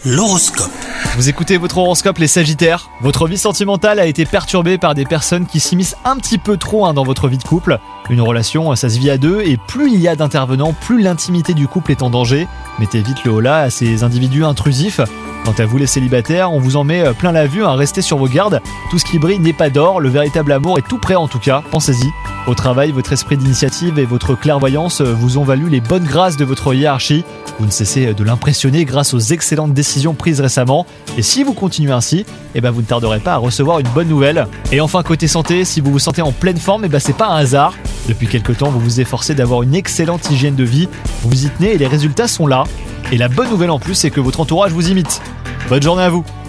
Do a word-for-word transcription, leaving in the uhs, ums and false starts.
L'horoscope. Vous écoutez votre horoscope les Sagittaires. Votre vie sentimentale a été perturbée par des personnes qui s'immiscent un petit peu trop hein, dans votre vie de couple. Une relation, ça se vit à deux et plus il y a d'intervenants, plus l'intimité du couple est en danger. Mettez vite le holà à ces individus intrusifs. Quant à vous les célibataires, on vous en met plein la vue, hein, restez sur vos gardes. Tout ce qui brille n'est pas d'or, le véritable amour est tout prêt en tout cas, pensez-y. Au travail, votre esprit d'initiative et votre clairvoyance vous ont valu les bonnes grâces de votre hiérarchie. Vous ne cessez de l'impressionner grâce aux excellentes décisions prises récemment. Et si vous continuez ainsi, eh ben vous ne tarderez pas à recevoir une bonne nouvelle. Et enfin côté santé, si vous vous sentez en pleine forme, eh ben c'est pas un hasard. Depuis quelque temps, vous vous efforcez d'avoir une excellente hygiène de vie. Vous vous y tenez et les résultats sont là. Et la bonne nouvelle en plus, c'est que votre entourage vous imite. Bonne journée à vous!